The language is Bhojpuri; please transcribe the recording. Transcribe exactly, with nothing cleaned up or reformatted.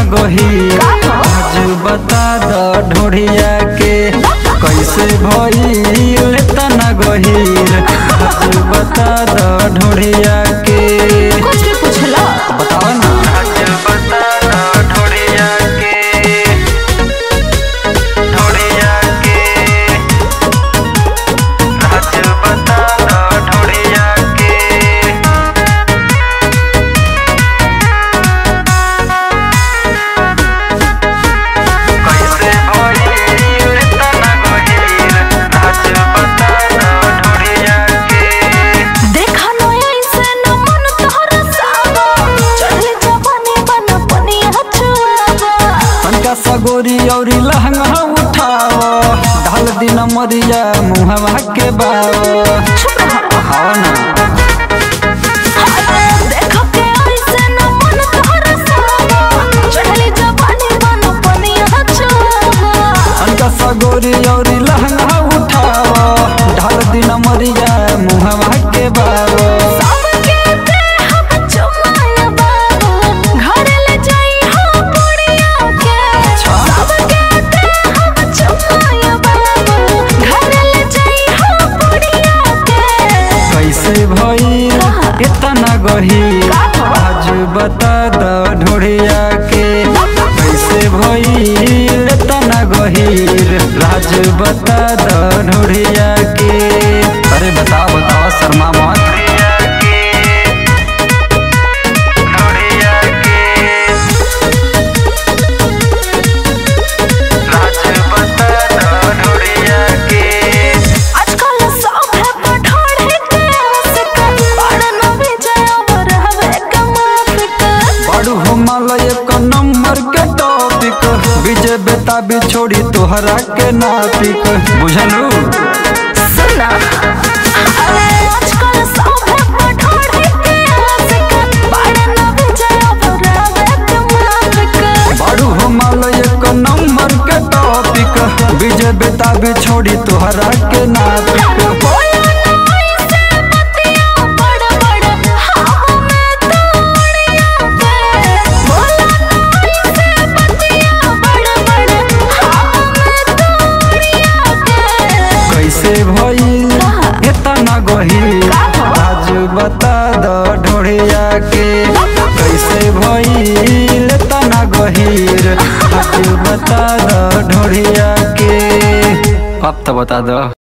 गहीर आज बता द ढोढ़िया के कैसे भइल तना गहीर आज बता द ढोढ़िया के कुछ भी पूछला बताओ ना आज बता द ढोढ़िया के ढोढ़िया के आज बता द ढोढ़िया के कैसे भइल तना गहीर आज बता द ढोढ़िया के देखा न ऐसे न मन तोहरा सावा चढ़े जवानी बना पनिया छुआवा तनका सगोरी औरी लहंगा उठाव ढाल दिन मरिया मुहवा के बाव हाँ ना देखा के ऐसे न मन तोहरा सावा चढ़े जवानी बना पनिया छुआवा तनका सगोरी औरी लहंगा उठाव ढाल दिन मरिया मुहवा के बाव सबके देह चुमाया बाबू घर ले जाई हो पुड़िया के सबके देह चुमाया बाबू घर ले जाई हो पुड़िया के कैसे भइल इतना गहीर आज बता द ढोढ़िया के कैसे भइल इतना गहीर राज बता द ढोढ़िया के अरे बताओ बताओ शर्मा मत आजकल सब है पठाड़े के आशिक बड़ न भी जावर हवे कमाफिक बड़ू हिमालय एक नंबर के टॉपिक विजय बेता भी छोड़ी तोहरा के नापिक बुझलू सुना अरे आजकल सब है पठाड़े के आशिक बड़ न भी जावर हवे कमाफिक बड़ू हिमालय एक नंबर के टॉपिक विजय बेता भी छोड़ी तोहरा के नापिक बोला ना ऐसे बतिया बड़ बड़ हाँ मैं तोड़िया के बोला ना ऐसे बतिया बड़ बड़ हाँ मैं तोड़िया के कैसे भइल इतना गहीर आज बता द ढोढ़िया के कैसे भइल इतना गहीर आज बता द ढोढ़िया के अब तो बता दो।